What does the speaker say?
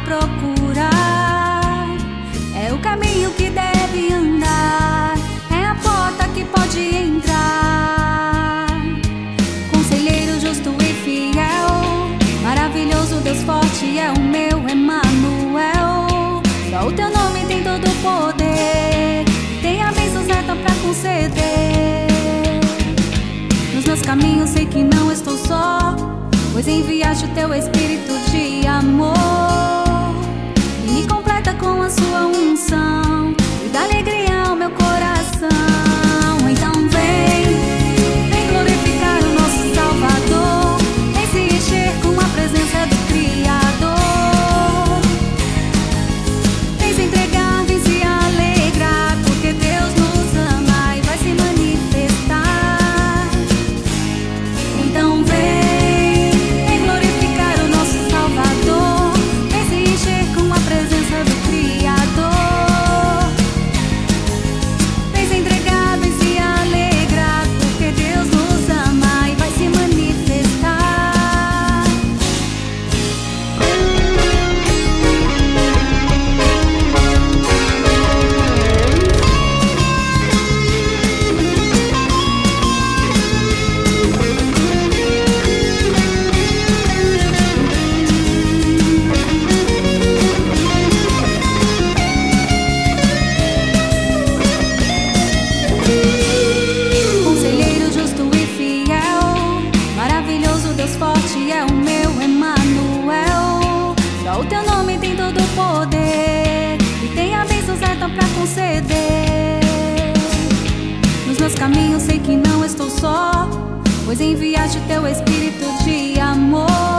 procurar. É o caminho que deve andar, é a porta que pode entrar. Conselheiro justo e fiel, maravilhoso Deus forte é o meu Emanuel. Só o teu nome tem todo o poder, tem a bênção certa pra conceder. Nos meus caminhos sei que não estou só, pois enviaste o teu Espírito de amor e me completa com a sua unção e dá alegria ao meu coração. Então vem glorificar o nosso Salvador, vem se encher com a presença do Criador. Vem se entregar, vem se alegrar, porque Deus nos ama e vai se manifestar. Então vem glorificar o nosso Salvador, vem se encher com a presença do Criador. Vem se entregar, vem se alegrar, porque Deus nos ama e vai se manifestar. Conselheiro justo e fiel, maravilhoso Deus forte é o meu Emanuel. Só o teu nome tem todo o poder e tem a bênção certa pra conceder. Nos meus caminhos sei que não estou só, pois enviaste o teu Espírito de amor